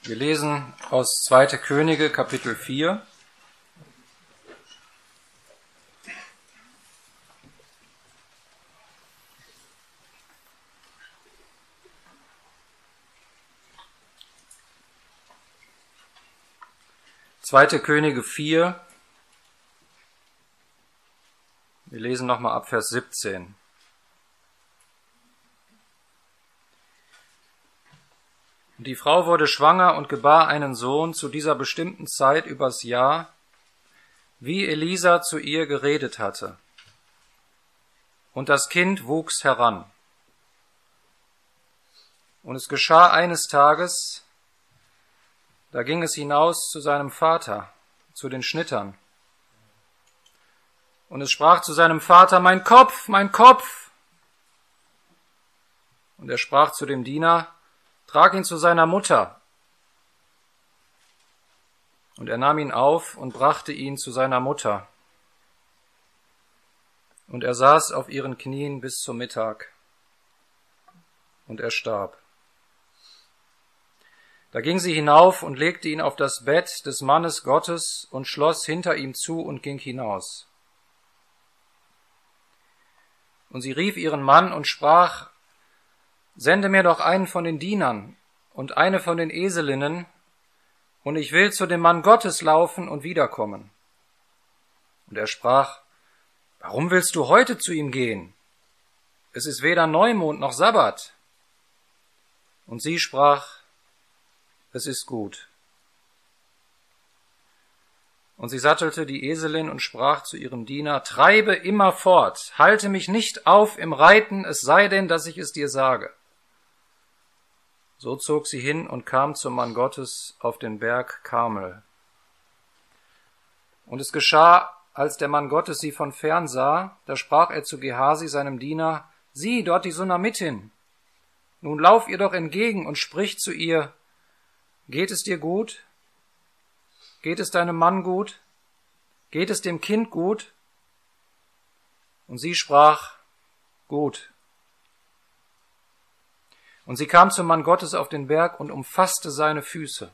Wir lesen aus 2. Könige, Kapitel 4. Zweite Könige 4. Wir lesen nochmal ab Vers 17. Und die Frau wurde schwanger und gebar einen Sohn zu dieser bestimmten Zeit übers Jahr, wie Elisa zu ihr geredet hatte. Und das Kind wuchs heran. Und es geschah eines Tages, da ging es hinaus zu seinem Vater, zu den Schnittern. Und es sprach zu seinem Vater: Mein Kopf, mein Kopf! Und er sprach zu dem Diener: Trag ihn zu seiner Mutter. Und er nahm ihn auf und brachte ihn zu seiner Mutter. Und er saß auf ihren Knien bis zum Mittag. Und er starb. Da ging sie hinauf und legte ihn auf das Bett des Mannes Gottes und schloss hinter ihm zu und ging hinaus. Und sie rief ihren Mann und sprach: Sende mir doch einen von den Dienern und eine von den Eselinnen, und ich will zu dem Mann Gottes laufen und wiederkommen. Und er sprach: Warum willst du heute zu ihm gehen? Es ist weder Neumond noch Sabbat. Und sie sprach: Es ist gut. Und sie sattelte die Eselin und sprach zu ihrem Diener: Treibe immer fort, halte mich nicht auf im Reiten, es sei denn, dass ich es dir sage. So zog sie hin und kam zum Mann Gottes auf den Berg Karmel. Und es geschah, als der Mann Gottes sie von fern sah, da sprach er zu Gehasi, seinem Diener: Sieh, dort die Sunamitin. Nun lauf ihr doch entgegen und sprich zu ihr: Geht es dir gut? Geht es deinem Mann gut? Geht es dem Kind gut? Und sie sprach: Gut. Und sie kam zum Mann Gottes auf den Berg und umfasste seine Füße.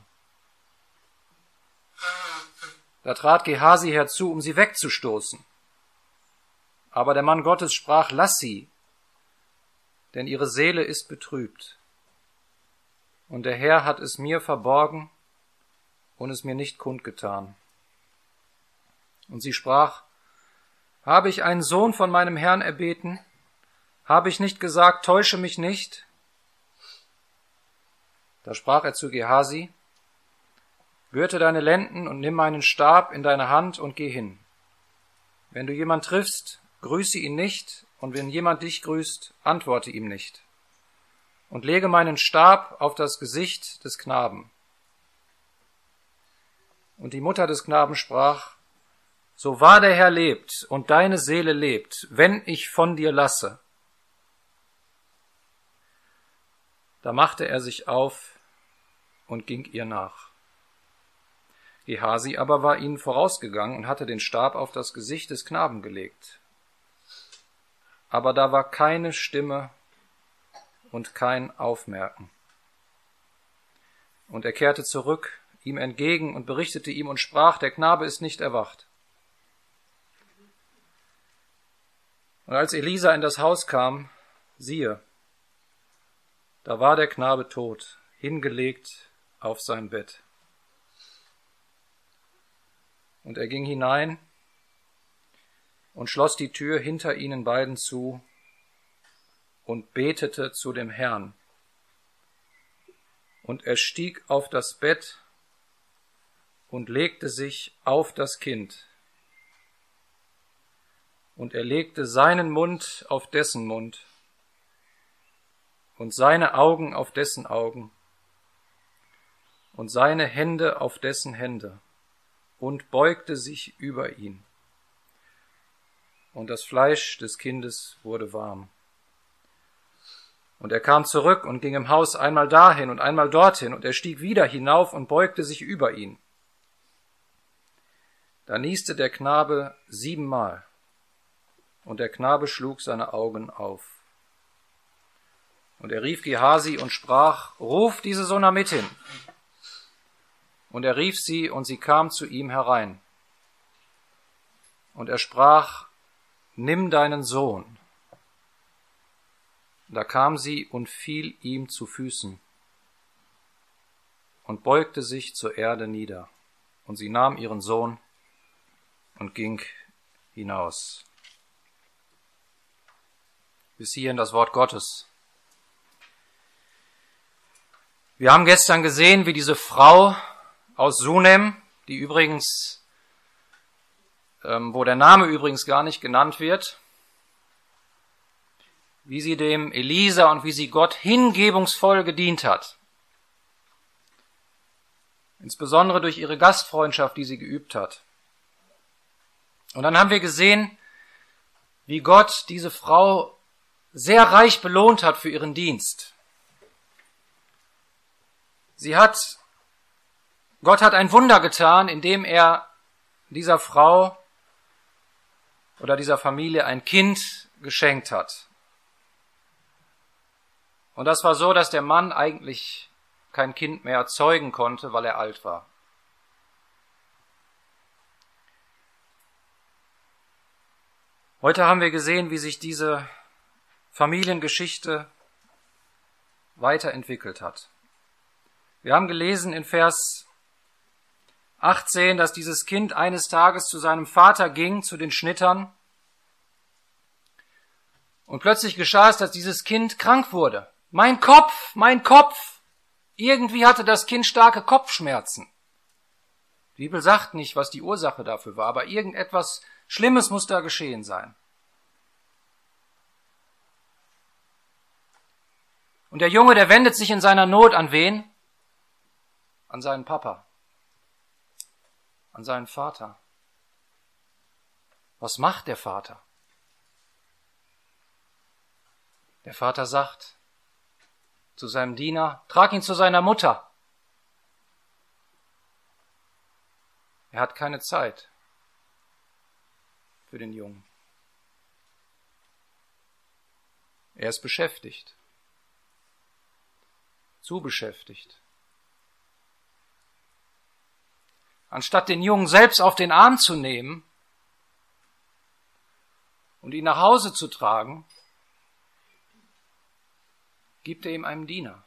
Da trat Gehasi herzu, um sie wegzustoßen. Aber der Mann Gottes sprach: Lass sie, denn ihre Seele ist betrübt. Und der Herr hat es mir verborgen und es mir nicht kundgetan. Und sie sprach: Habe ich einen Sohn von meinem Herrn erbeten? Habe ich nicht gesagt, täusche mich nicht? Da sprach er zu Gehasi: Gürte deine Lenden und nimm meinen Stab in deine Hand und geh hin. Wenn du jemand triffst, grüße ihn nicht, und wenn jemand dich grüßt, antworte ihm nicht. Und lege meinen Stab auf das Gesicht des Knaben. Und die Mutter des Knaben sprach: So wahr der Herr lebt und deine Seele lebt, wenn ich von dir lasse. Da machte er sich auf und ging ihr nach. Gehasi aber war ihnen vorausgegangen und hatte den Stab auf das Gesicht des Knaben gelegt. Aber da war keine Stimme und kein Aufmerken. Und er kehrte zurück ihm entgegen und berichtete ihm und sprach: Der Knabe ist nicht erwacht. Und als Elisa in das Haus kam, siehe, da war der Knabe tot, hingelegt auf sein Bett. Und er ging hinein und schloss die Tür hinter ihnen beiden zu und betete zu dem Herrn. Und er stieg auf das Bett und legte sich auf das Kind. Und er legte seinen Mund auf dessen Mund und seine Augen auf dessen Augen und seine Hände auf dessen Hände und beugte sich über ihn. Und das Fleisch des Kindes wurde warm. Und er kam zurück und ging im Haus einmal dahin und einmal dorthin, und er stieg wieder hinauf und beugte sich über ihn. Da nieste der Knabe 7-mal, und der Knabe schlug seine Augen auf. Und er rief Gehasi und sprach: Ruf diese Sunamitin. Und er rief sie, und sie kam zu ihm herein. Und er sprach: Nimm deinen Sohn. Da kam sie und fiel ihm zu Füßen und beugte sich zur Erde nieder. Und sie nahm ihren Sohn und ging hinaus. Bis hierhin das Wort Gottes. Wir haben gestern gesehen, wie diese Frau aus Sunem, die übrigens, wo der Name übrigens gar nicht genannt wird, wie sie dem Elisa und wie sie Gott hingebungsvoll gedient hat. Insbesondere durch ihre Gastfreundschaft, die sie geübt hat. Und dann haben wir gesehen, wie Gott diese Frau sehr reich belohnt hat für ihren Dienst. Gott hat ein Wunder getan, indem er dieser Frau oder dieser Familie ein Kind geschenkt hat. Und das war so, dass der Mann eigentlich kein Kind mehr zeugen konnte, weil er alt war. Heute haben wir gesehen, wie sich diese Familiengeschichte weiterentwickelt hat. Wir haben gelesen in Vers 18, dass dieses Kind eines Tages zu seinem Vater ging, zu den Schnittern. Und plötzlich geschah es, dass dieses Kind krank wurde. Mein Kopf, mein Kopf! Irgendwie hatte das Kind starke Kopfschmerzen. Die Bibel sagt nicht, was die Ursache dafür war, aber irgendetwas Schlimmes muss da geschehen sein. Und der Junge, der wendet sich in seiner Not an wen? An seinen Papa, an seinen Vater. Was macht der Vater? Der Vater sagt zu seinem Diener: Trag ihn zu seiner Mutter. Er hat keine Zeit für den Jungen. Er ist beschäftigt, zu beschäftigt. Anstatt den Jungen selbst auf den Arm zu nehmen und ihn nach Hause zu tragen, gibt er ihm einen Diener.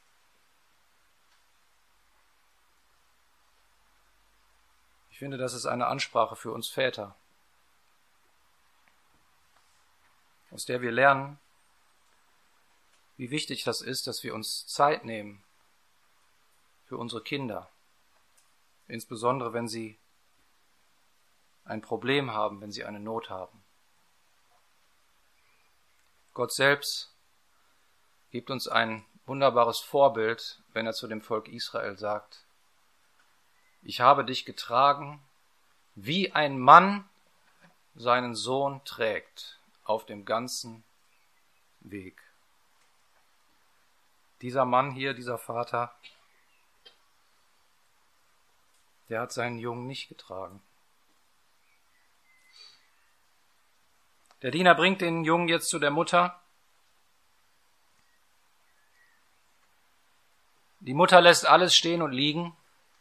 Ich finde, das ist eine Ansprache für uns Väter, aus der wir lernen, wie wichtig das ist, dass wir uns Zeit nehmen für unsere Kinder, insbesondere wenn sie ein Problem haben, wenn sie eine Not haben. Gott selbst gibt uns ein wunderbares Vorbild, wenn er zu dem Volk Israel sagt: Ich habe dich getragen, wie ein Mann seinen Sohn trägt, auf dem ganzen Weg. Dieser Mann hier, dieser Vater, der hat seinen Jungen nicht getragen. Der Diener bringt den Jungen jetzt zu der Mutter. Die Mutter lässt alles stehen und liegen.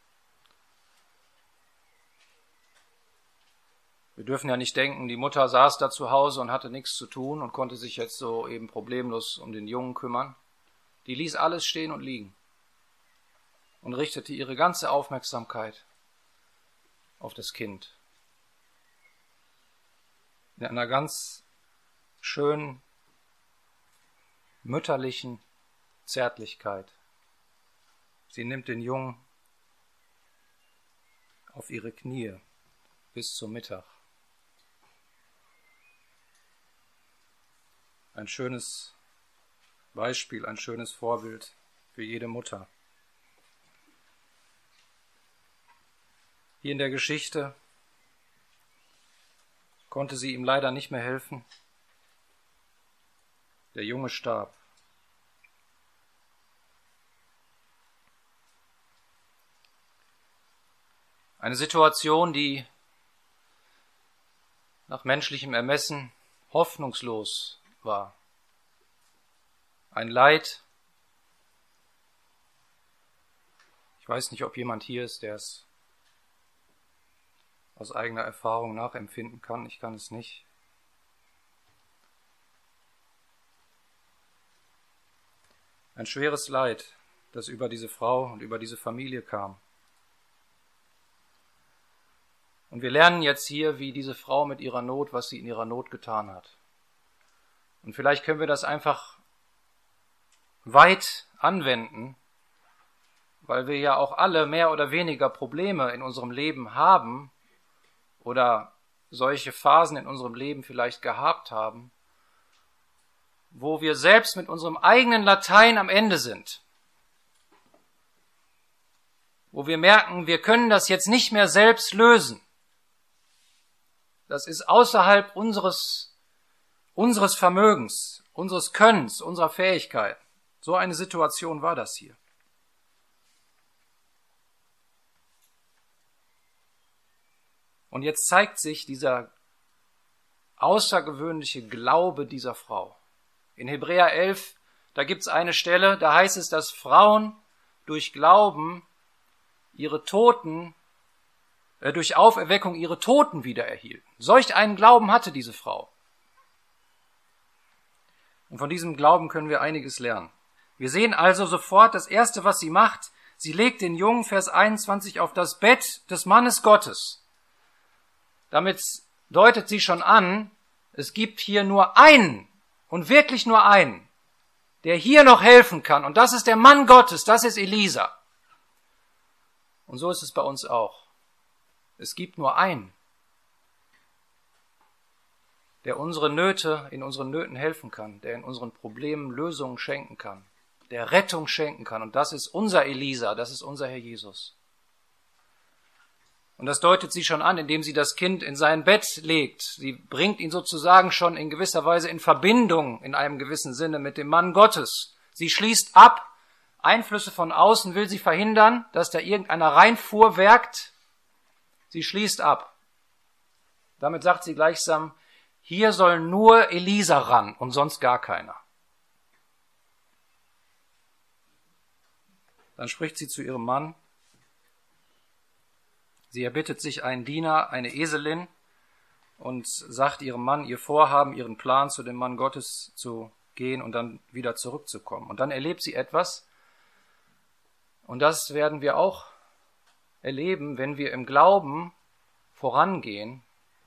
Wir dürfen ja nicht denken, die Mutter saß da zu Hause und hatte nichts zu tun und konnte sich jetzt so eben problemlos um den Jungen kümmern. Die ließ alles stehen und liegen und richtete ihre ganze Aufmerksamkeit auf das Kind. In einer ganz schönen, mütterlichen Zärtlichkeit. Sie nimmt den Jungen auf ihre Knie bis zum Mittag. Ein schönes Beispiel, ein schönes Vorbild für jede Mutter. Hier in der Geschichte konnte sie ihm leider nicht mehr helfen. Der Junge starb. Eine Situation, die nach menschlichem Ermessen hoffnungslos war. Ein Leid. Ich weiß nicht, ob jemand hier ist, der es aus eigener Erfahrung nachempfinden kann. Ich kann es nicht. Ein schweres Leid, das über diese Frau und über diese Familie kam. Und wir lernen jetzt hier, wie diese Frau mit ihrer Not, was sie in ihrer Not getan hat. Und vielleicht können wir das einfach weit anwenden, weil wir ja auch alle mehr oder weniger Probleme in unserem Leben haben oder solche Phasen in unserem Leben vielleicht gehabt haben, wo wir selbst mit unserem eigenen Latein am Ende sind, wo wir merken, wir können das jetzt nicht mehr selbst lösen. Das ist außerhalb unseres Vermögens, unseres Könnens, unserer Fähigkeiten. So eine Situation war das hier. Und jetzt zeigt sich dieser außergewöhnliche Glaube dieser Frau. In Hebräer 11, da gibt es eine Stelle, da heißt es, dass Frauen durch Glauben durch Auferweckung ihre Toten wieder erhielten. Solch einen Glauben hatte diese Frau. Und von diesem Glauben können wir einiges lernen. Wir sehen also sofort, das Erste, was sie macht, sie legt den Jungen, Vers 21, auf das Bett des Mannes Gottes. Damit deutet sie schon an, es gibt hier nur einen und wirklich nur einen, der hier noch helfen kann. Und das ist der Mann Gottes, das ist Elisa. Und so ist es bei uns auch. Es gibt nur einen, der in unseren Nöten helfen kann, der in unseren Problemen Lösungen schenken kann, der Rettung schenken kann. Und das ist unser Elisa, das ist unser Herr Jesus. Und das deutet sie schon an, indem sie das Kind in sein Bett legt. Sie bringt ihn sozusagen schon in gewisser Weise in Verbindung, in einem gewissen Sinne, mit dem Mann Gottes. Sie schließt ab, Einflüsse von außen will sie verhindern, dass da irgendeiner reinfuhrwerkt. Sie schließt ab. Damit sagt sie gleichsam, hier soll nur Elisa ran und sonst gar keiner. Dann spricht sie zu ihrem Mann. Sie erbittet sich einen Diener, eine Eselin und sagt ihrem Mann ihr Vorhaben, ihren Plan, zu dem Mann Gottes zu gehen und dann wieder zurückzukommen. Und dann erlebt sie etwas, und das werden wir auch erleben, wenn wir im Glauben vorangehen,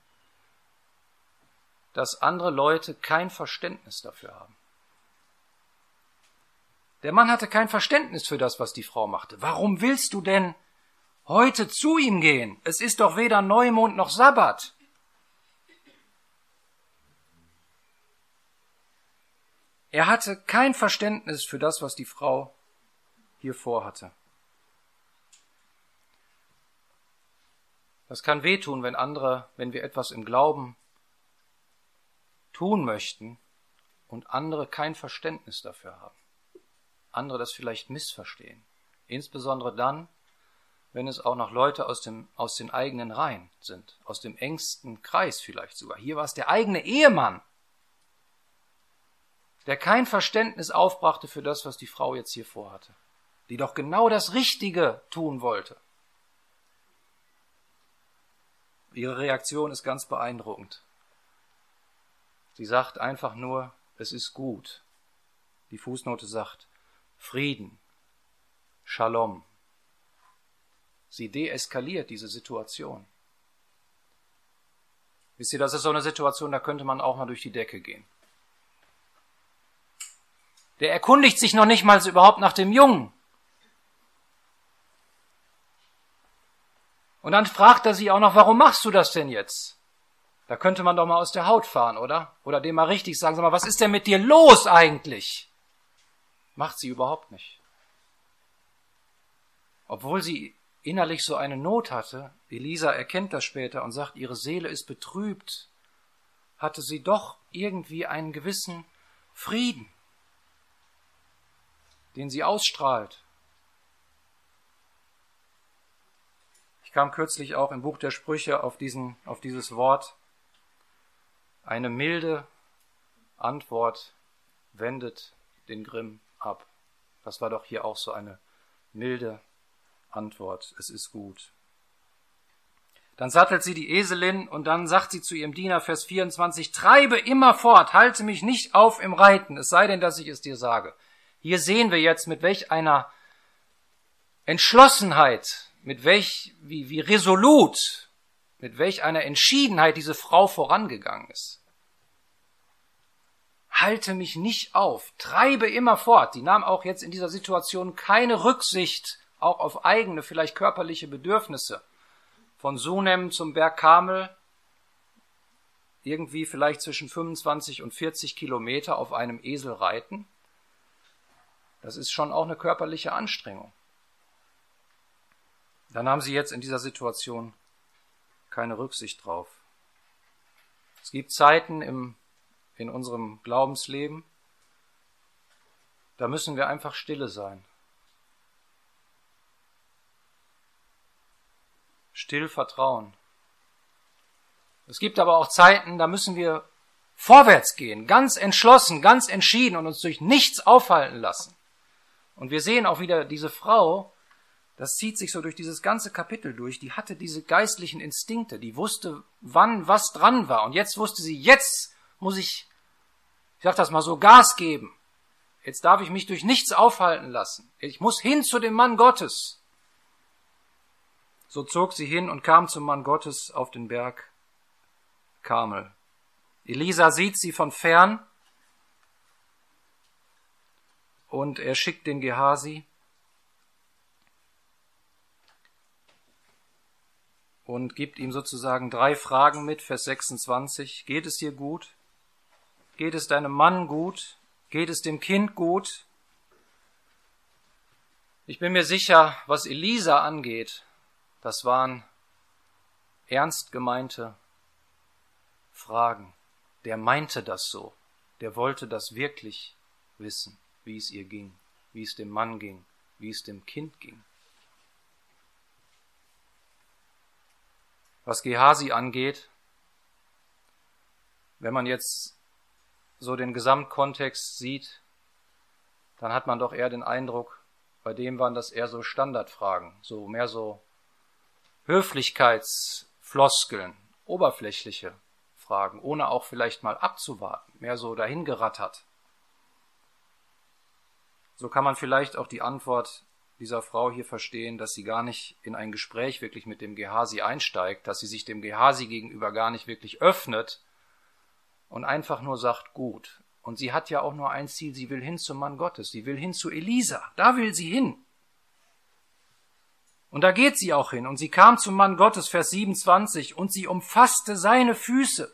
dass andere Leute kein Verständnis dafür haben. Der Mann hatte kein Verständnis für das, was die Frau machte. Warum willst du denn heute zu ihm gehen? Es ist doch weder Neumond noch Sabbat. Er hatte kein Verständnis für das, was die Frau hier vorhatte. Das kann wehtun, wenn wir etwas im Glauben tun möchten und andere kein Verständnis dafür haben. Andere das vielleicht missverstehen. Insbesondere dann, wenn es auch noch Leute aus den eigenen Reihen sind, aus dem engsten Kreis vielleicht sogar. Hier war es der eigene Ehemann, der kein Verständnis aufbrachte für das, was die Frau jetzt hier vorhatte, die doch genau das Richtige tun wollte. Ihre Reaktion ist ganz beeindruckend. Sie sagt einfach nur, es ist gut. Die Fußnote sagt, Frieden, Shalom. Sie deeskaliert diese Situation. Wisst ihr, das ist so eine Situation, da könnte man auch mal durch die Decke gehen. Der erkundigt sich noch nicht mal überhaupt nach dem Jungen. Und dann fragt er sie auch noch, warum machst du das denn jetzt? Da könnte man doch mal aus der Haut fahren, oder? Oder dem mal richtig sagen, sag mal, was ist denn mit dir los eigentlich? Macht sie überhaupt nicht. Obwohl sie innerlich so eine Not hatte, Elisa erkennt das später und sagt, ihre Seele ist betrübt, hatte sie doch irgendwie einen gewissen Frieden, den sie ausstrahlt. Ich kam kürzlich auch im Buch der Sprüche auf dieses Wort. Eine milde Antwort wendet den Grimm ab. Das war doch hier auch so eine milde Antwort, es ist gut. Dann sattelt sie die Eselin und dann sagt sie zu ihrem Diener, Vers 24, treibe immer fort, halte mich nicht auf im Reiten, es sei denn, dass ich es dir sage. Hier sehen wir jetzt, mit welch einer Entschlossenheit, wie resolut, mit welch einer Entschiedenheit diese Frau vorangegangen ist. Halte mich nicht auf, treibe immer fort. Die nahm auch jetzt in dieser Situation keine Rücksicht, auch auf eigene, vielleicht körperliche Bedürfnisse. Von Sunem zum Berg Karmel, irgendwie vielleicht zwischen 25 und 40 Kilometer auf einem Esel reiten. Das ist schon auch eine körperliche Anstrengung. Da nahm sie jetzt in dieser Situation keine Rücksicht drauf. Es gibt Zeiten in unserem Glaubensleben, da müssen wir einfach stille sein. Still vertrauen. Es gibt aber auch Zeiten, da müssen wir vorwärts gehen, ganz entschlossen, ganz entschieden und uns durch nichts aufhalten lassen. Und wir sehen auch wieder diese Frau, das zieht sich so durch dieses ganze Kapitel durch, die hatte diese geistlichen Instinkte, die wusste, wann was dran war. Und jetzt wusste sie, jetzt muss ich sag das mal so, Gas geben. Jetzt darf ich mich durch nichts aufhalten lassen. Ich muss hin zu dem Mann Gottes. So zog sie hin und kam zum Mann Gottes auf den Berg Karmel. Elisa sieht sie von fern und er schickt den Gehasi und gibt ihm sozusagen 3 Fragen mit, Vers 26. Geht es dir gut? Geht es deinem Mann gut? Geht es dem Kind gut? Ich bin mir sicher, was Elisa angeht, das waren ernst gemeinte Fragen. Der meinte das so. Der wollte das wirklich wissen, wie es ihr ging, wie es dem Mann ging, wie es dem Kind ging. Was Gehasi angeht, wenn man jetzt so den Gesamtkontext sieht, dann hat man doch eher den Eindruck, bei dem waren das eher so Standardfragen, so mehr so Höflichkeitsfloskeln, oberflächliche Fragen, ohne auch vielleicht mal abzuwarten, mehr so dahingerattert. So kann man vielleicht auch die Antwort dieser Frau hier verstehen, dass sie gar nicht in ein Gespräch wirklich mit dem Gehasi einsteigt, dass sie sich dem Gehasi gegenüber gar nicht wirklich öffnet und einfach nur sagt, gut. Und sie hat ja auch nur ein Ziel, sie will hin zum Mann Gottes, sie will hin zu Elisa, da will sie hin. Und da geht sie auch hin. Und sie kam zum Mann Gottes, Vers 27, und sie umfasste seine Füße.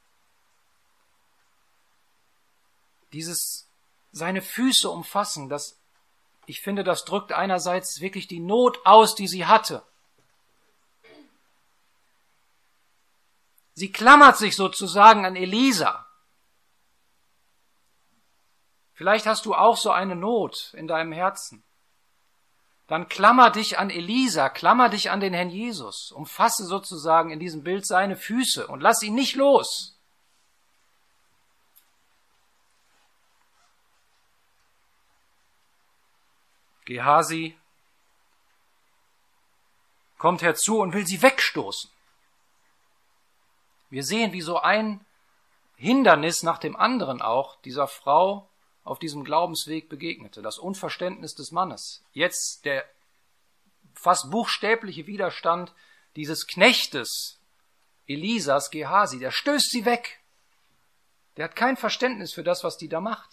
Dieses seine Füße umfassen, ich finde, das drückt einerseits wirklich die Not aus, die sie hatte. Sie klammert sich sozusagen an Elisa. Vielleicht hast du auch so eine Not in deinem Herzen. Dann klammer dich an Elisa, klammer dich an den Herrn Jesus, umfasse sozusagen in diesem Bild seine Füße und lass ihn nicht los. Gehasi kommt herzu und will sie wegstoßen. Wir sehen, wie so ein Hindernis nach dem anderen auch dieser Frau auf diesem Glaubensweg begegnete, das Unverständnis des Mannes. Jetzt der fast buchstäbliche Widerstand dieses Knechtes Elisas, Gehasi, der stößt sie weg. Der hat kein Verständnis für das, was die da macht.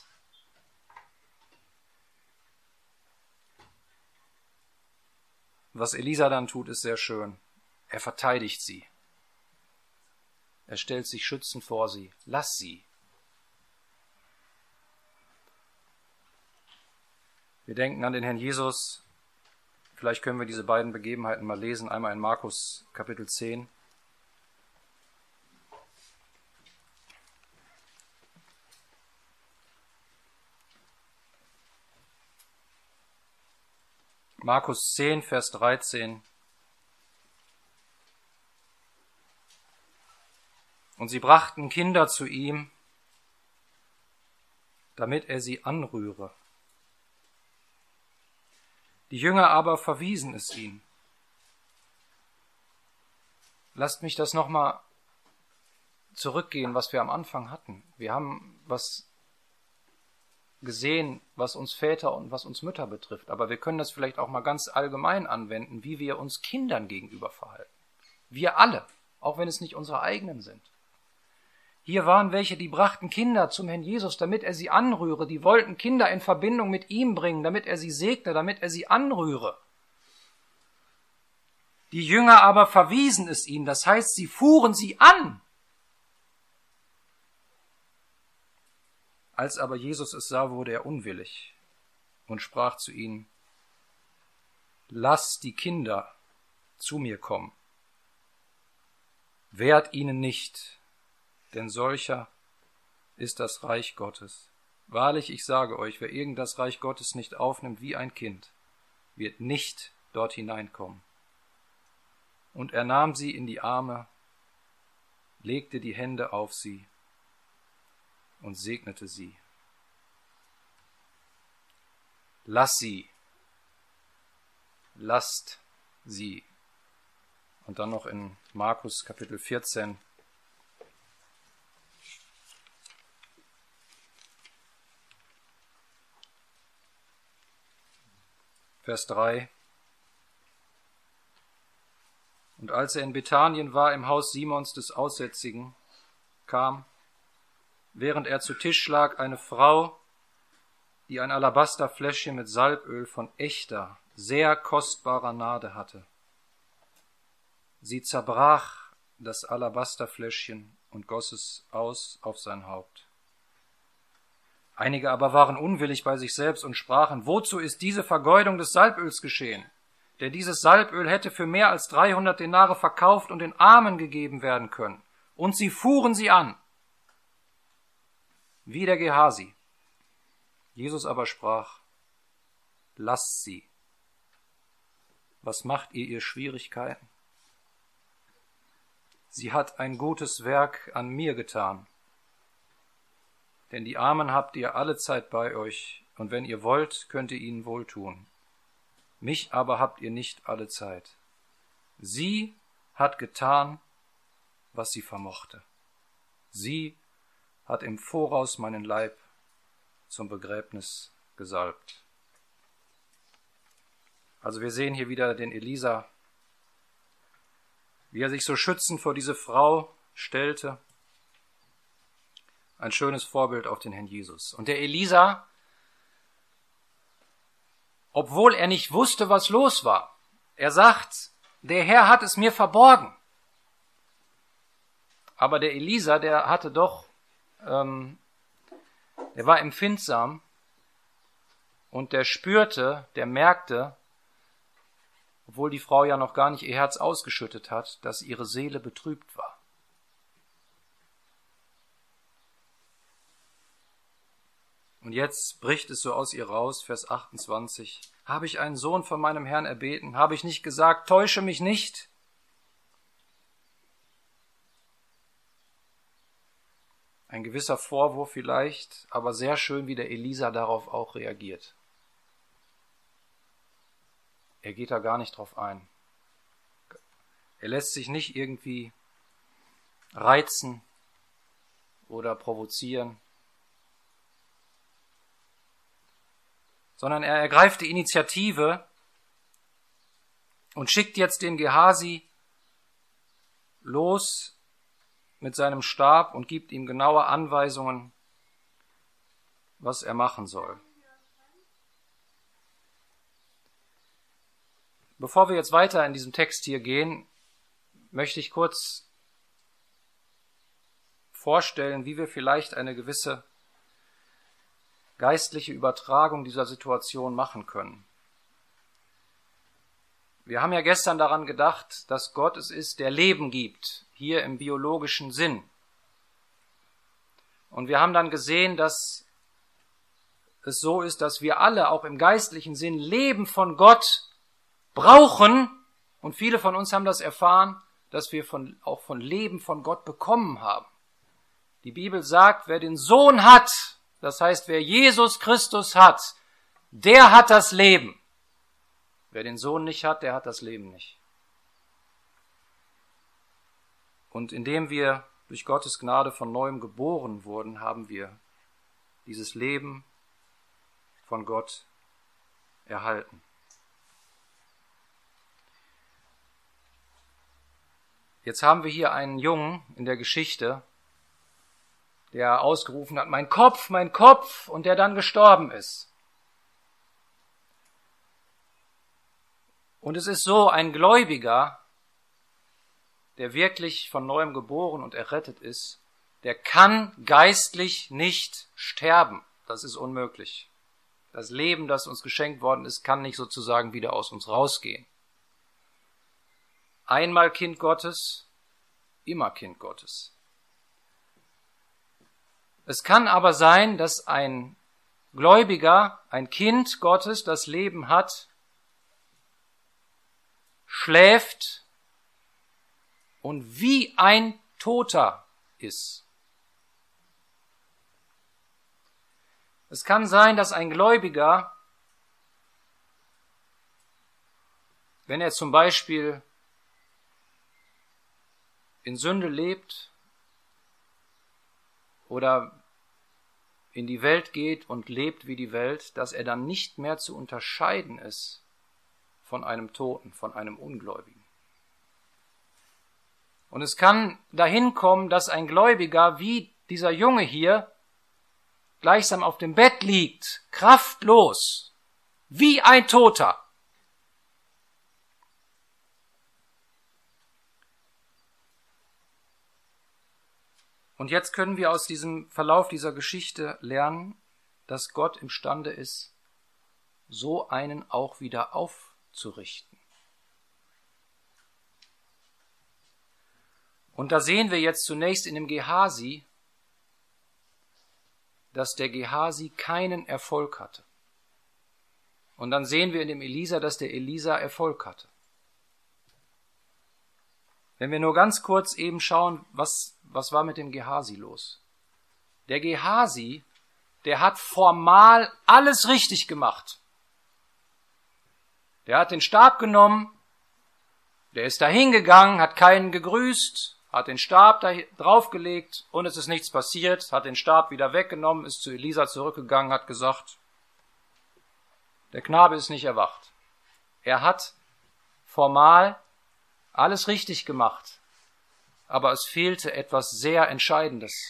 Was Elisa dann tut, ist sehr schön. Er verteidigt sie. Er stellt sich schützend vor sie. Lass sie. Wir denken an den Herrn Jesus. Vielleicht können wir diese beiden Begebenheiten mal lesen. Einmal in Markus Kapitel 10. Markus 10, Vers 13. Und sie brachten Kinder zu ihm, damit er sie anrühre. Die Jünger aber verwiesen es ihm. Lasst mich das nochmal zurückgehen, was wir am Anfang hatten. Wir haben was gesehen, was uns Väter und was uns Mütter betrifft. Aber wir können das vielleicht auch mal ganz allgemein anwenden, wie wir uns Kindern gegenüber verhalten. Wir alle, auch wenn es nicht unsere eigenen sind. Hier waren welche, die brachten Kinder zum Herrn Jesus, damit er sie anrühre. Die wollten Kinder in Verbindung mit ihm bringen, damit er sie segne, damit er sie anrühre. Die Jünger aber verwiesen es ihnen, das heißt, sie fuhren sie an. Als aber Jesus es sah, wurde er unwillig und sprach zu ihnen: Lasst die Kinder zu mir kommen, wehrt ihnen nicht, denn solcher ist das Reich Gottes. Wahrlich, ich sage euch, wer irgend das Reich Gottes nicht aufnimmt wie ein Kind, wird nicht dort hineinkommen. Und er nahm sie in die Arme, legte die Hände auf sie und segnete sie. Lasst sie. Und dann noch in Markus Kapitel 14. Vers 3. Und als er in Bethanien war, im Haus Simons des Aussätzigen, kam, während er zu Tisch lag, eine Frau, die ein Alabasterfläschchen mit Salböl von echter, sehr kostbarer Nade hatte. Sie zerbrach das Alabasterfläschchen und goss es aus auf sein Haupt. Einige aber waren unwillig bei sich selbst und sprachen: Wozu ist diese Vergeudung des Salböls geschehen? Denn dieses Salböl hätte für mehr als 300 Denare verkauft und den Armen gegeben werden können. Und sie fuhren sie an, wie der Gehasi. Jesus aber sprach: Lasst sie. Was macht ihr Schwierigkeiten? Sie hat ein gutes Werk an mir getan. Denn die Armen habt ihr allezeit bei euch, und wenn ihr wollt, könnt ihr ihnen wohltun. Mich aber habt ihr nicht allezeit. Sie hat getan, was sie vermochte. Sie hat im Voraus meinen Leib zum Begräbnis gesalbt. Also wir sehen hier wieder den Elisa, wie er sich so schützend vor diese Frau stellte. Ein schönes Vorbild auf den Herrn Jesus. Und der Elisa, obwohl er nicht wusste, was los war, er sagt, der Herr hat es mir verborgen. Aber der Elisa, der hatte doch, der war empfindsam und der spürte, der merkte, obwohl die Frau ja noch gar nicht ihr Herz ausgeschüttet hat, dass ihre Seele betrübt war. Und jetzt bricht es so aus ihr raus, Vers 28. Habe ich einen Sohn von meinem Herrn erbeten? Habe ich nicht gesagt, täusche mich nicht? Ein gewisser Vorwurf vielleicht, aber sehr schön, wie der Elisa darauf auch reagiert. Er geht da gar nicht drauf ein. Er lässt sich nicht irgendwie reizen oder provozieren, sondern er ergreift die Initiative und schickt jetzt den Gehasi los mit seinem Stab und gibt ihm genaue Anweisungen, was er machen soll. Bevor wir jetzt weiter in diesem Text hier gehen, möchte ich kurz vorstellen, wie wir vielleicht eine gewisse geistliche Übertragung dieser Situation machen können. Wir haben ja gestern daran gedacht, dass Gott es ist, der Leben gibt, hier im biologischen Sinn. Und wir haben dann gesehen, dass es so ist, dass wir alle auch im geistlichen Sinn Leben von Gott brauchen. Und viele von uns haben das erfahren, dass wir auch von Leben von Gott bekommen haben. Die Bibel sagt, wer den Sohn hat, das heißt, wer Jesus Christus hat, der hat das Leben. Wer den Sohn nicht hat, der hat das Leben nicht. Und indem wir durch Gottes Gnade von neuem geboren wurden, haben wir dieses Leben von Gott erhalten. Jetzt haben wir hier einen Jungen in der Geschichte, der ausgerufen hat, mein Kopf, und der dann gestorben ist. Und es ist so, ein Gläubiger, der wirklich von neuem geboren und errettet ist, der kann geistlich nicht sterben. Das ist unmöglich. Das Leben, das uns geschenkt worden ist, kann nicht sozusagen wieder aus uns rausgehen. Einmal Kind Gottes, immer Kind Gottes. Es kann aber sein, dass ein Gläubiger, ein Kind Gottes, das Leben hat, schläft und wie ein Toter ist. Es kann sein, dass ein Gläubiger, wenn er zum Beispiel in Sünde lebt oder in die Welt geht und lebt wie die Welt, dass er dann nicht mehr zu unterscheiden ist von einem Toten, von einem Ungläubigen. Und es kann dahin kommen, dass ein Gläubiger wie dieser Junge hier gleichsam auf dem Bett liegt, kraftlos, wie ein Toter. Und jetzt können wir aus diesem Verlauf dieser Geschichte lernen, dass Gott imstande ist, so einen auch wieder aufzurichten. Und da sehen wir jetzt zunächst in dem Gehasi, dass der Gehasi keinen Erfolg hatte. Und dann sehen wir in dem Elisa, dass der Elisa Erfolg hatte. Wenn wir nur ganz kurz eben schauen, was war mit dem Gehasi los? Der Gehasi, der hat formal alles richtig gemacht. Der hat den Stab genommen, der ist dahin gegangen, hat keinen gegrüßt, hat den Stab da draufgelegt und es ist nichts passiert, hat den Stab wieder weggenommen, ist zu Elisa zurückgegangen, hat gesagt, der Knabe ist nicht erwacht. Er hat formal alles richtig gemacht, aber es fehlte etwas sehr Entscheidendes.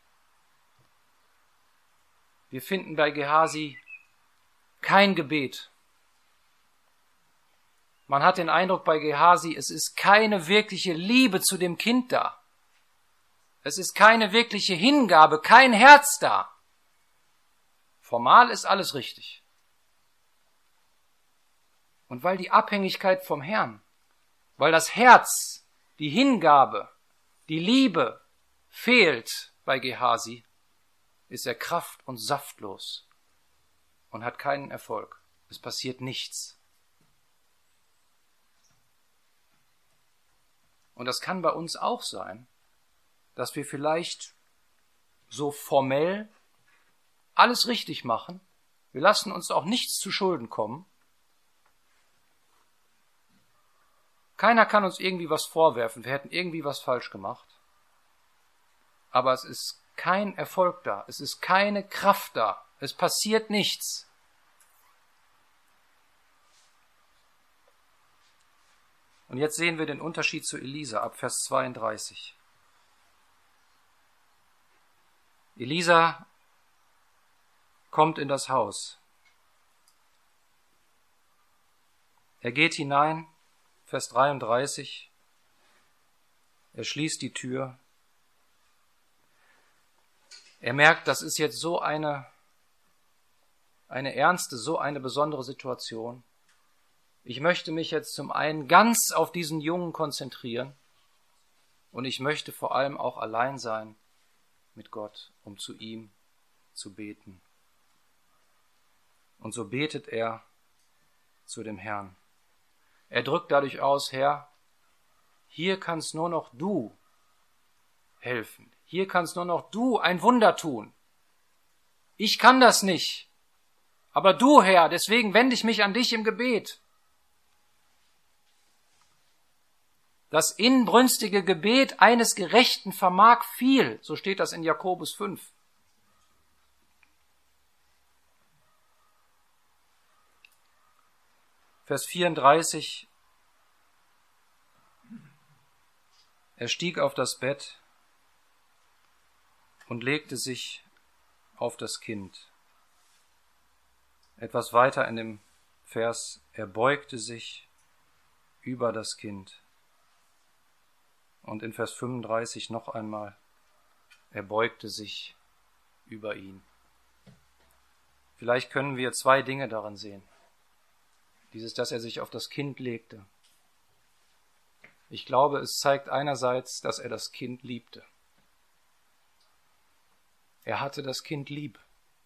Wir finden bei Gehasi kein Gebet. Man hat den Eindruck bei Gehasi, es ist keine wirkliche Liebe zu dem Kind da. Es ist keine wirkliche Hingabe, kein Herz da. Formal ist alles richtig. Und weil die Abhängigkeit vom Herrn, weil das Herz, die Hingabe, die Liebe fehlt bei Gehasi, ist er kraft- und saftlos und hat keinen Erfolg. Es passiert nichts. Und das kann bei uns auch sein, dass wir vielleicht so formell alles richtig machen. Wir lassen uns auch nichts zu Schulden kommen. Keiner kann uns irgendwie was vorwerfen. Wir hätten irgendwie was falsch gemacht. Aber es ist kein Erfolg da. Es ist keine Kraft da. Es passiert nichts. Und jetzt sehen wir den Unterschied zu Elisa ab Vers 32. Elisa kommt in das Haus. Er geht hinein, Vers 33. Er schließt die Tür. Er merkt, das ist jetzt so eine ernste, so eine besondere Situation. Ich möchte mich jetzt zum einen ganz auf diesen Jungen konzentrieren und ich möchte vor allem auch allein sein mit Gott, um zu ihm zu beten. Und so betet er zu dem Herrn. Er drückt dadurch aus, Herr, hier kannst nur noch du helfen. Hier kannst nur noch du ein Wunder tun. Ich kann das nicht. Aber du, Herr, deswegen wende ich mich an dich im Gebet. Das inbrünstige Gebet eines Gerechten vermag viel, so steht das in Jakobus 5. Vers 34. Er stieg auf das Bett und legte sich auf das Kind. Etwas weiter in dem Vers, er beugte sich über das Kind. Und in Vers 35 noch einmal, er beugte sich über ihn. Vielleicht können wir zwei Dinge daran sehen. Dieses, dass er sich auf das Kind legte. Ich glaube, es zeigt einerseits, dass er das Kind liebte. Er hatte das Kind lieb.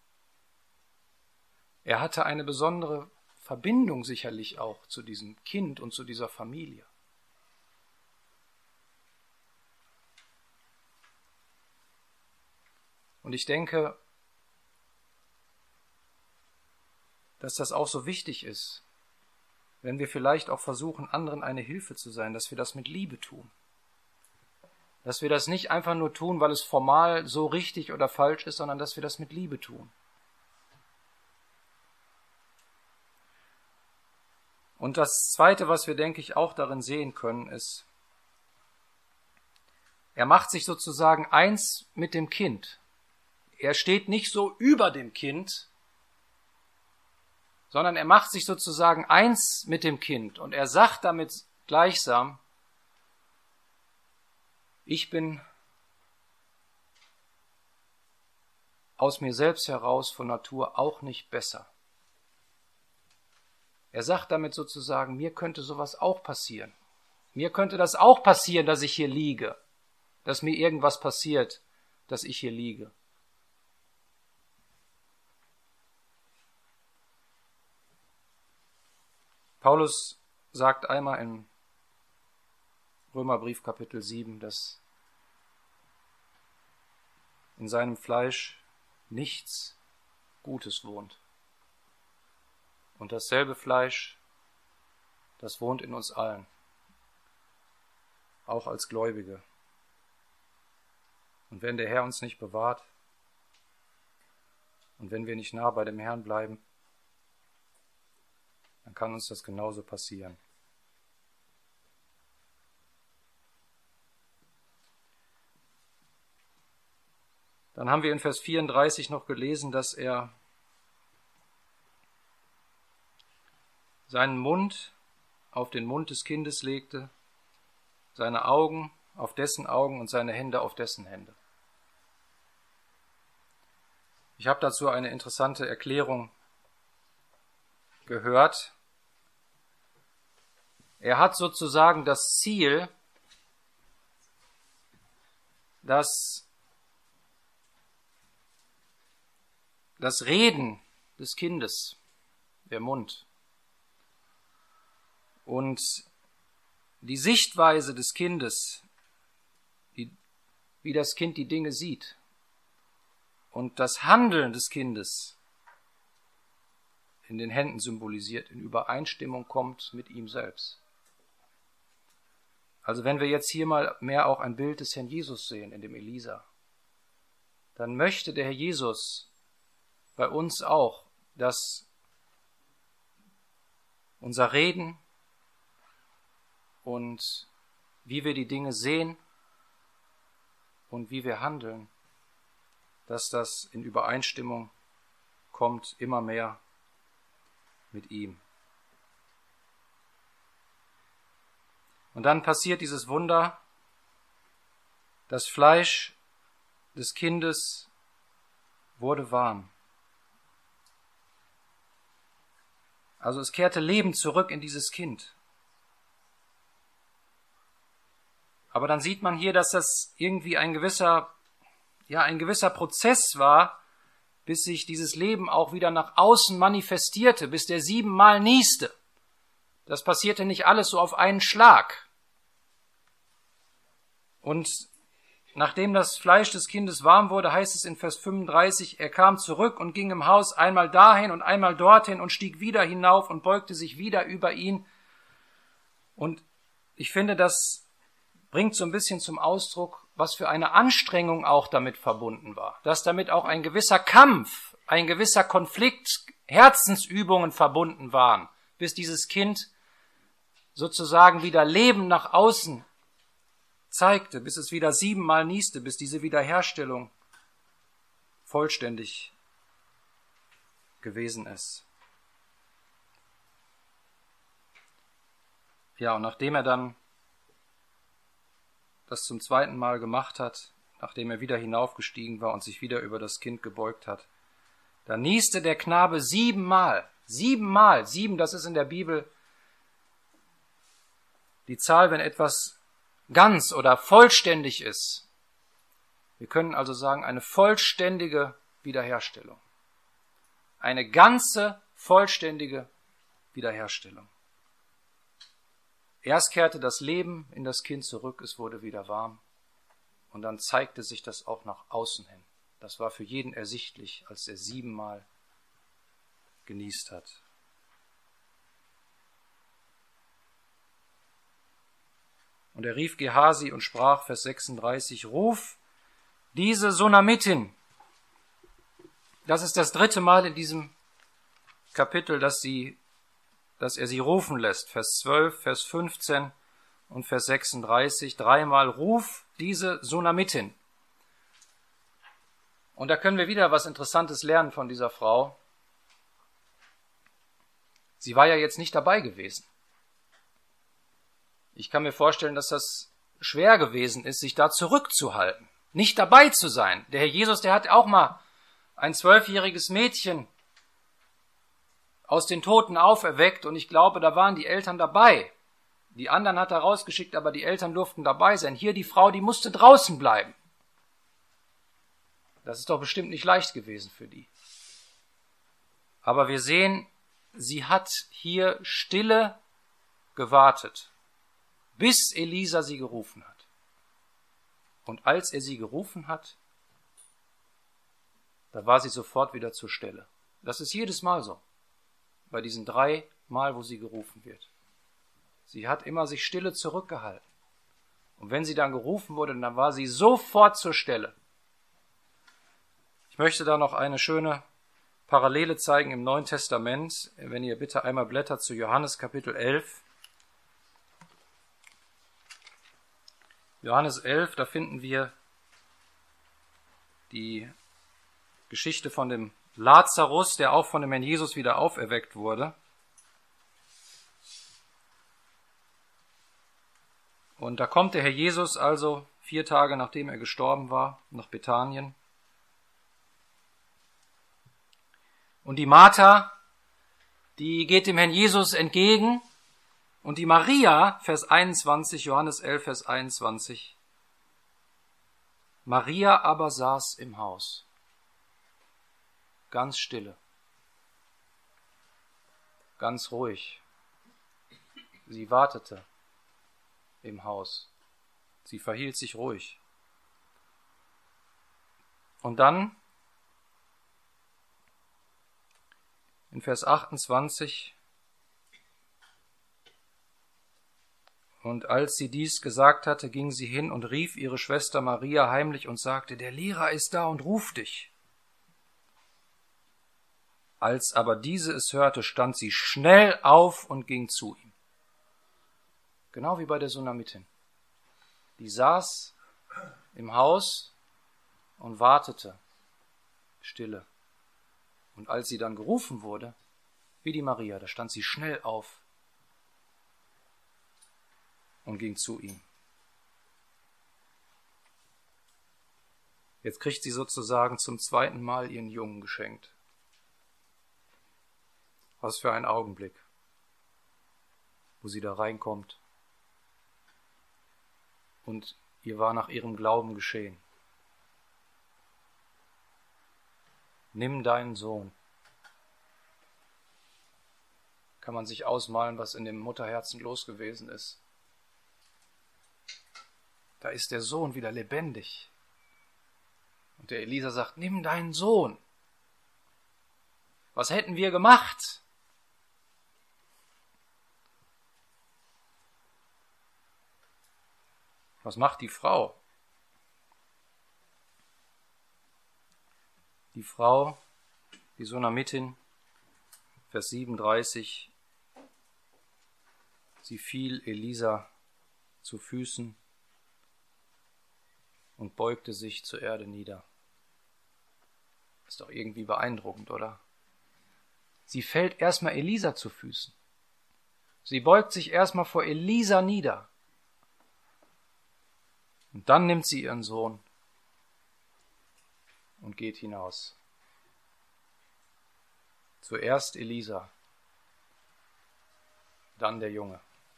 Er hatte eine besondere Verbindung sicherlich auch zu diesem Kind und zu dieser Familie. Und ich denke, dass das auch so wichtig ist, wenn wir vielleicht auch versuchen, anderen eine Hilfe zu sein, dass wir das mit Liebe tun. Dass wir das nicht einfach nur tun, weil es formal so richtig oder falsch ist, sondern dass wir das mit Liebe tun. Und das Zweite, was wir, denke ich, auch darin sehen können, ist, er macht sich sozusagen eins mit dem Kind. Er steht nicht so über dem Kind, sondern er macht sich sozusagen eins mit dem Kind. Und er sagt damit gleichsam, ich bin aus mir selbst heraus von Natur auch nicht besser. Er sagt damit sozusagen, mir könnte sowas auch passieren. Mir könnte das auch passieren, dass ich hier liege, dass mir irgendwas passiert, dass ich hier liege. Paulus sagt einmal im Römerbrief Kapitel 7, dass in seinem Fleisch nichts Gutes wohnt. Und dasselbe Fleisch, das wohnt in uns allen, auch als Gläubige. Und wenn der Herr uns nicht bewahrt und wenn wir nicht nah bei dem Herrn bleiben, dann kann uns das genauso passieren. Dann haben wir in Vers 34 noch gelesen, dass er seinen Mund auf den Mund des Kindes legte, seine Augen auf dessen Augen und seine Hände auf dessen Hände. Ich habe dazu eine interessante Erklärung gehört. Er hat sozusagen das Ziel, dass das Reden des Kindes, der Mund, und die Sichtweise des Kindes, wie das Kind die Dinge sieht, und das Handeln des Kindes in den Händen symbolisiert, in Übereinstimmung kommt mit ihm selbst. Also wenn wir jetzt hier mal mehr auch ein Bild des Herrn Jesus sehen, in dem Elisa, dann möchte der Herr Jesus bei uns auch, dass unser Reden und wie wir die Dinge sehen und wie wir handeln, dass das in Übereinstimmung kommt, immer mehr mit ihm. Und dann passiert dieses Wunder, das Fleisch des Kindes wurde warm. Also es kehrte Leben zurück in dieses Kind. Aber dann sieht man hier, dass das irgendwie ein gewisser Prozess war, bis sich dieses Leben auch wieder nach außen manifestierte, bis der 7-mal nieste. Das passierte nicht alles so auf einen Schlag. Und nachdem das Fleisch des Kindes warm wurde, heißt es in Vers 35, er kam zurück und ging im Haus einmal dahin und einmal dorthin und stieg wieder hinauf und beugte sich wieder über ihn. Und ich finde, das bringt so ein bisschen zum Ausdruck, was für eine Anstrengung auch damit verbunden war. Dass damit auch ein gewisser Kampf, ein gewisser Konflikt, Herzensübungen verbunden waren, bis dieses Kind sozusagen wieder Leben nach außen zeigte, bis es wieder 7-mal nieste, bis diese Wiederherstellung vollständig gewesen ist. Ja, und nachdem er dann das zum 2. Mal gemacht hat, nachdem er wieder hinaufgestiegen war und sich wieder über das Kind gebeugt hat, da nieste der Knabe 7-mal. 7-mal. 7, das ist in der Bibel die Zahl, wenn etwas ganz oder vollständig ist. Wir können also sagen, eine vollständige Wiederherstellung. Eine ganze, vollständige Wiederherstellung. Erst kehrte das Leben in das Kind zurück, es wurde wieder warm. Und dann zeigte sich das auch nach außen hin. Das war für jeden ersichtlich, als er 7-mal genießt hat. Und er rief Gehasi und sprach, Vers 36, ruf diese Sunamitin. Das ist das 3. Mal in diesem Kapitel, dass er sie rufen lässt. Vers 12, Vers 15 und Vers 36. 3-mal ruf diese Sunamitin. Und da können wir wieder was Interessantes lernen von dieser Frau. Sie war ja jetzt nicht dabei gewesen. Ich kann mir vorstellen, dass das schwer gewesen ist, sich da zurückzuhalten, nicht dabei zu sein. Der Herr Jesus, der hat auch mal ein 12-jähriges Mädchen aus den Toten auferweckt und ich glaube, da waren die Eltern dabei. Die anderen hat er rausgeschickt, aber die Eltern durften dabei sein. Hier die Frau, die musste draußen bleiben. Das ist doch bestimmt nicht leicht gewesen für die. Aber wir sehen, sie hat hier stille gewartet, bis Elisa sie gerufen hat. Und als er sie gerufen hat, da war sie sofort wieder zur Stelle. Das ist jedes Mal so, bei diesen 3 Mal, wo sie gerufen wird. Sie hat immer sich stille zurückgehalten. Und wenn sie dann gerufen wurde, dann war sie sofort zur Stelle. Ich möchte da noch eine schöne Parallele zeigen im Neuen Testament. Wenn ihr bitte einmal blättert zu Johannes Kapitel 11. Johannes 11, da finden wir die Geschichte von dem Lazarus, der auch von dem Herrn Jesus wieder auferweckt wurde. Und da kommt der Herr Jesus also 4 Tage nachdem er gestorben war, nach Bethanien. Und die Martha, die geht dem Herrn Jesus entgegen. Und die Maria, Vers 21, Johannes 11, Vers 21. Maria aber saß im Haus. Ganz stille. Ganz ruhig. Sie wartete im Haus. Sie verhielt sich ruhig. Und dann in Vers 28, und als sie dies gesagt hatte, ging sie hin und rief ihre Schwester Maria heimlich und sagte, der Lehrer ist da und ruft dich. Als aber diese es hörte, stand sie schnell auf und ging zu ihm. Genau wie bei der Sunamitin. Die saß im Haus und wartete, stille. Und als sie dann gerufen wurde, wie die Maria, da stand sie schnell auf und ging zu ihm. Jetzt kriegt sie sozusagen zum 2. Mal ihren Jungen geschenkt. Was für ein Augenblick, wo sie da reinkommt. Und ihr war nach ihrem Glauben geschehen. Nimm deinen Sohn. Kann man sich ausmalen, was in dem Mutterherzen los gewesen ist. Da ist der Sohn wieder lebendig. Und der Elisa sagt, nimm deinen Sohn. Was hätten wir gemacht? Was macht die Frau? Die Frau, die Sunamitin, Vers 37, sie fiel Elisa zu Füßen und beugte sich zur Erde nieder. Ist doch irgendwie beeindruckend, oder? Sie fällt erstmal Elisa zu Füßen. Sie beugt sich erstmal vor Elisa nieder. Und dann nimmt sie ihren Sohn und geht hinaus. Zuerst Elisa, dann der Junge.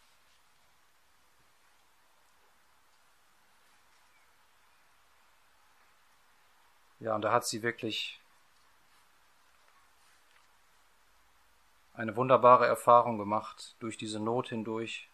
Ja, und da hat sie wirklich eine wunderbare Erfahrung gemacht, durch diese Not hindurch.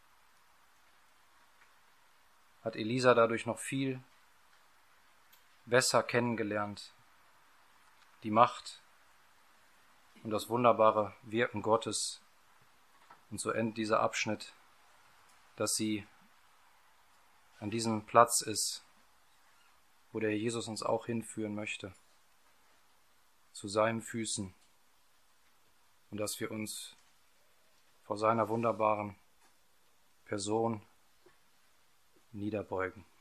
Hat Elisa dadurch noch viel besser kennengelernt, die Macht und das wunderbare Wirken Gottes. Und so endet dieser Abschnitt, dass sie an diesem Platz ist, wo der Herr Jesus uns auch hinführen möchte, zu seinen Füßen, und dass wir uns vor seiner wunderbaren Person niederbeugen.